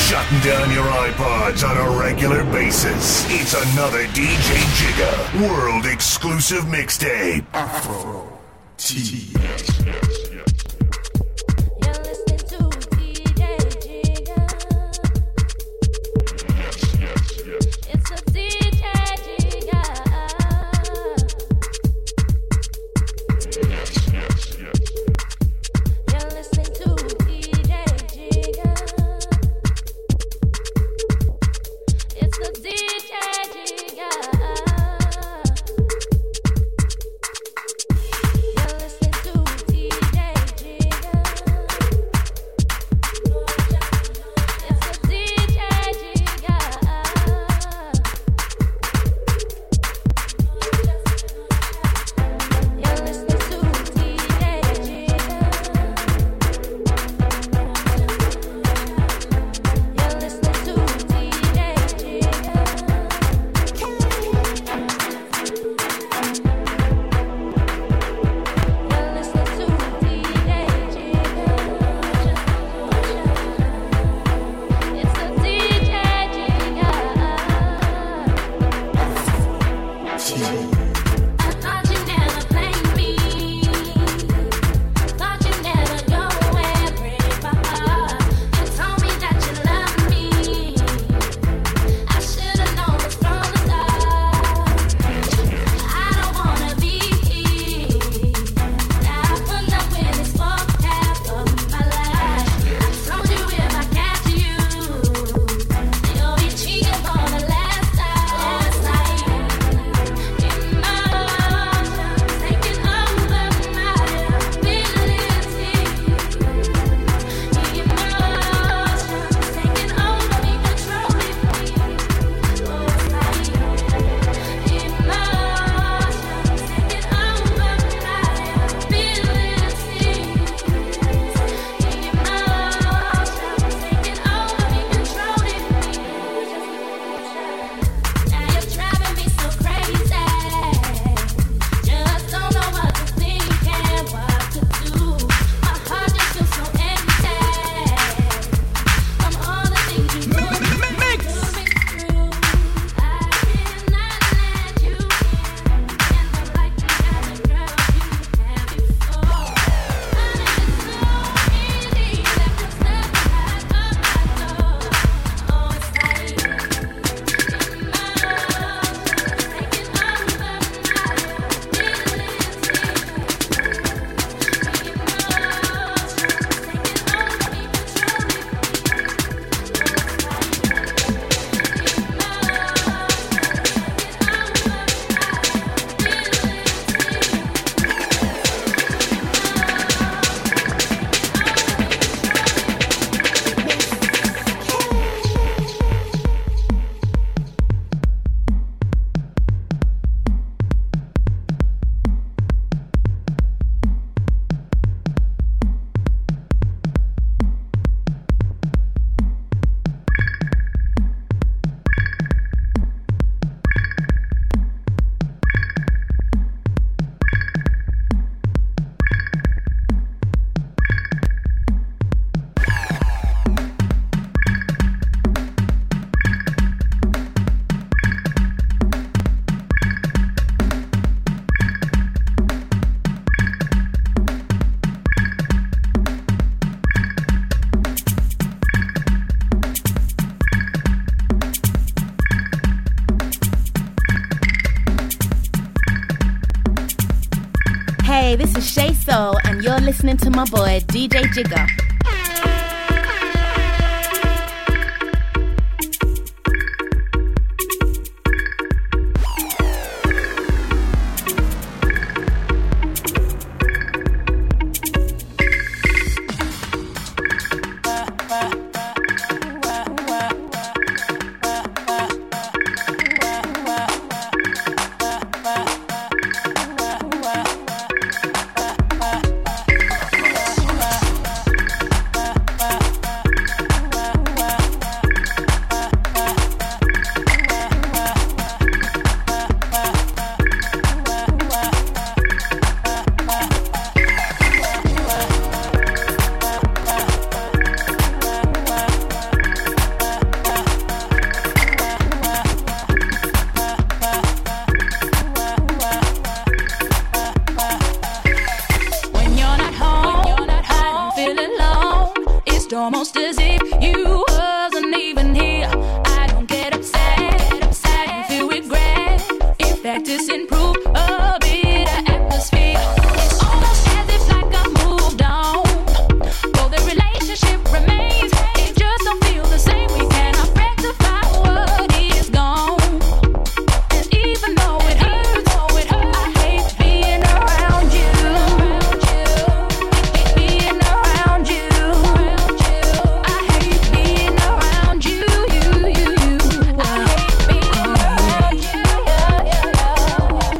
shutting down your iPods on a regular basis. It's another DJ Jigga world exclusive mixtape. Afro T. Hey, this is Shay Soul, and you're listening to my boy, DJ Jigga. if you wasn't even here. I don't get upset. I feel regret if practice improve a bit of atmosphere. It's almost as if like I moved on, though the relationship remains. It just don't feel the same. We cannot rectify what is gone. And even though it hurts, I hate being around you. Being around you. I hate being around you. I hate being around you.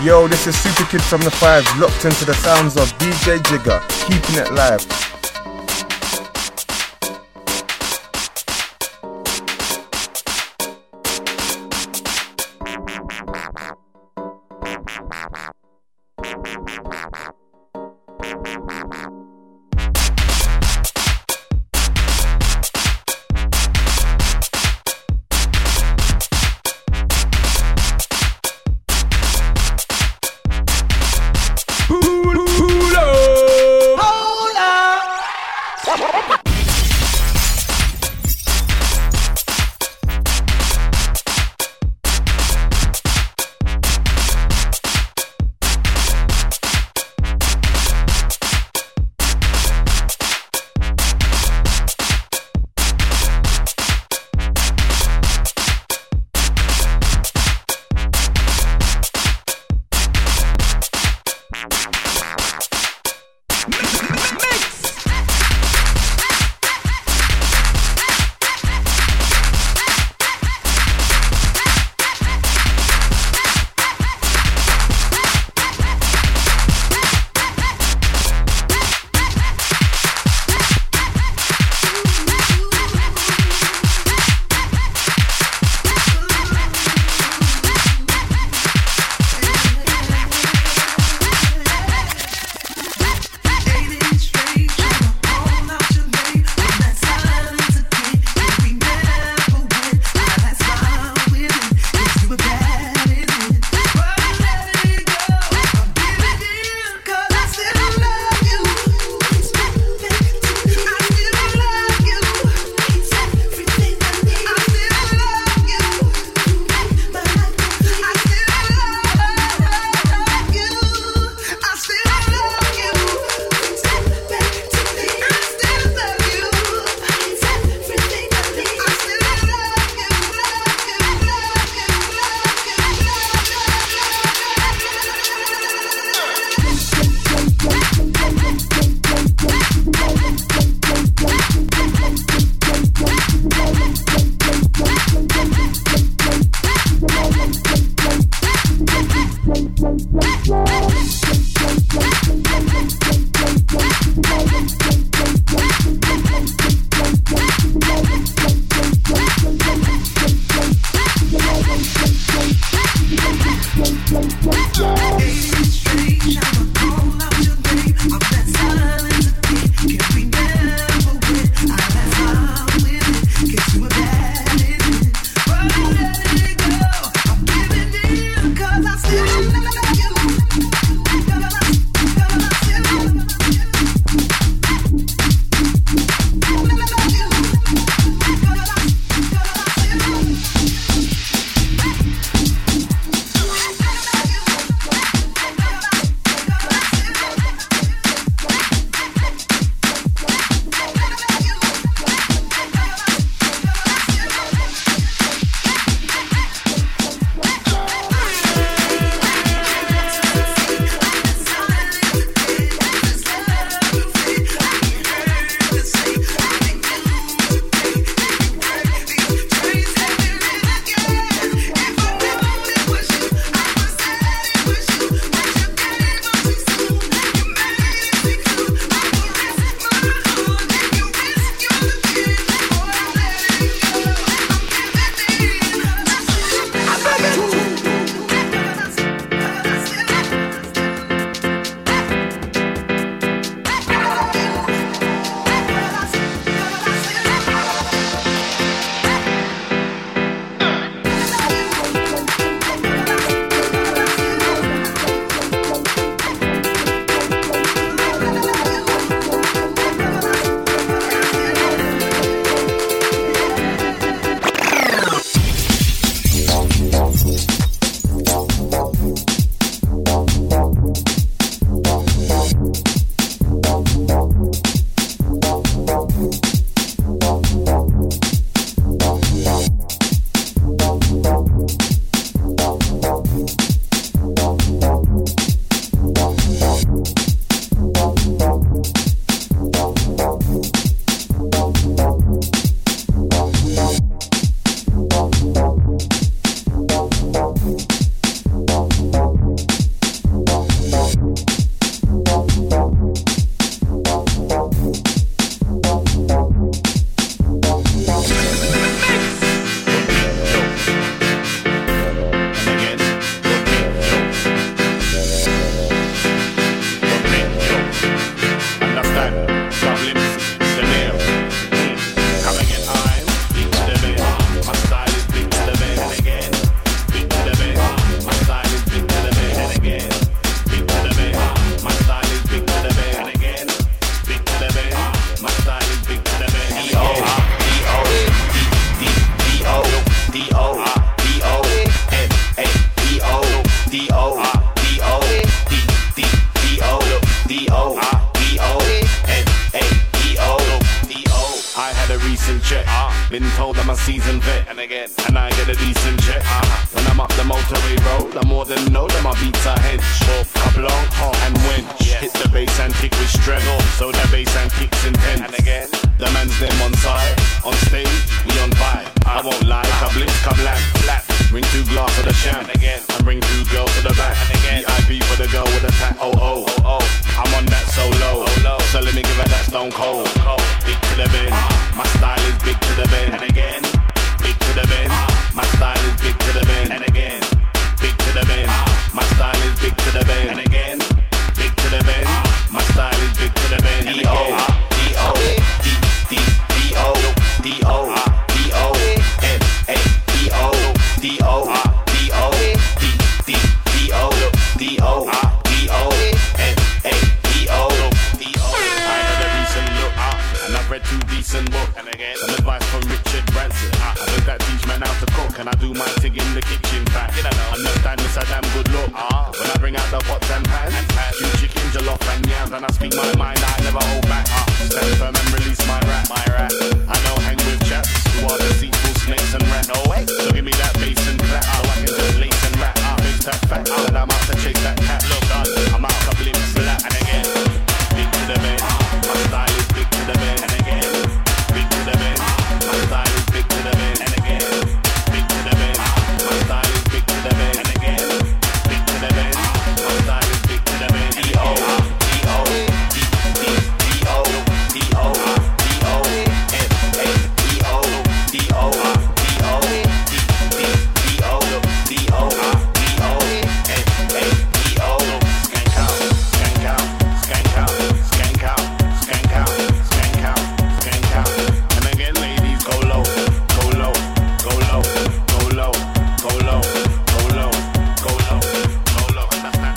Yo, this is Super Kid from the Five, locked into the sounds of DJ Jigga, keeping it live. seasoned vet. And I get a decent check. When I'm up the motorway road, I more than know that my beats are hench. Up long and wench. Hit the bass and kick with strength. So the bass and kicks intense. And again, the man's them on side. On stage, we on vibe. I won't lie, kablitz, kablam, flat. Bring 2 glass of the sham. And bring 2 girls to the back. VIP for the girl with a tack. Oh. I'm on that solo. So let me give her that stone cold. Big to the bend. My style is big to the bend. And again, big to the bend. My style is big to the bend. And again, big to the bend. My style is big to the bend. And again, big to the bend. My style is big to the bend. D-O, D-O, D-D-D-O, D-O, D-O, N-A-D-O, D-O, D-O, D-D-D-O, D-O, D-O, N-A-D-O, D-O. I had a recent look, and I've read 2 decent books. And again, some advice from Richard Branson. I heard that teach man how to cook, and I do my thing in the kitchen back. Understand it's a damn good look. When I bring out the pots and pans, stew chicken, jollof and yams, and I speak my mind, I never hold back. Stand firm and release my rap. I don't hang with chaps who are deceitful snakes and rats. So give me that bass and clap, so I can just lace and rap. Face that fact, that I'm out to chase that cat. Look, I'm out to blimp slap. And again, big to the bend. My style is big to the bend. And again, big to the bend. My style is big to the bend. And again, big to the bend. My style is big to the bend. And again, big to the bend. My style is big to the bend. D-O, D-O, D-D-D-O, D-O, D-O, N-A-D-O, D-O, D-O, D-D-D-O, D-O, D-O, N-A-D-O. Skank out, skank out, skank out, skank out, skank out, skank out, skank out. And again, ladies, go low, go low, go low, go low, go low, go low, go low, go low. Understand?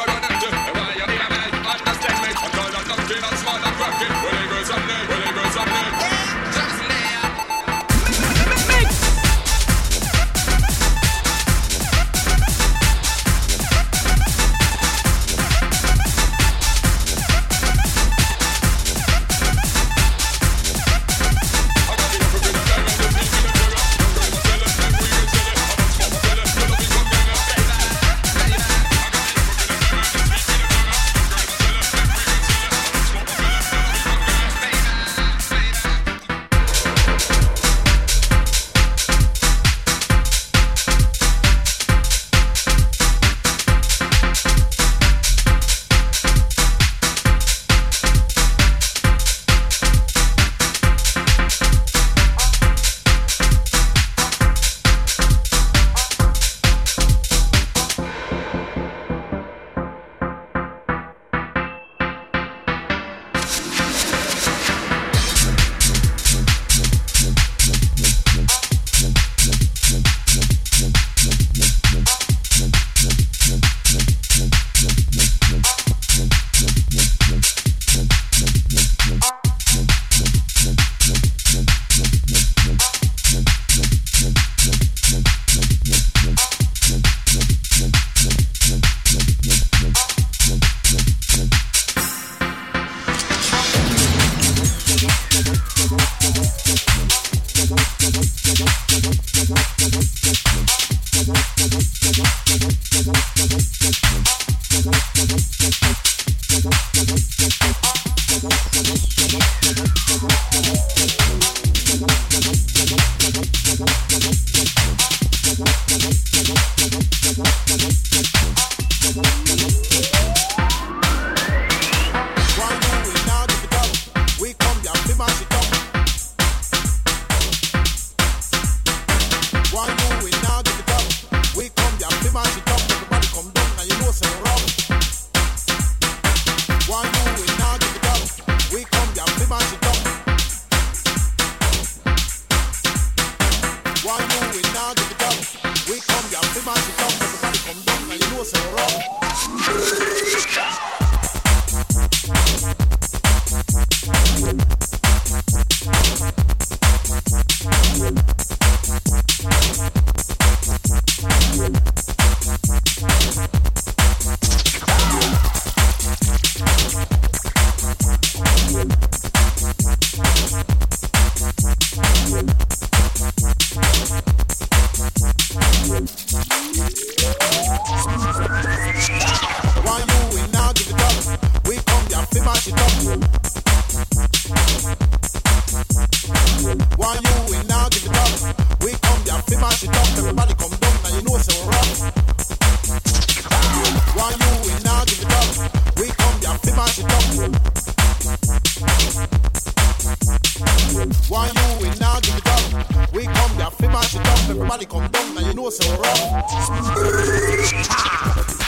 Everybody come down, now you know so rough.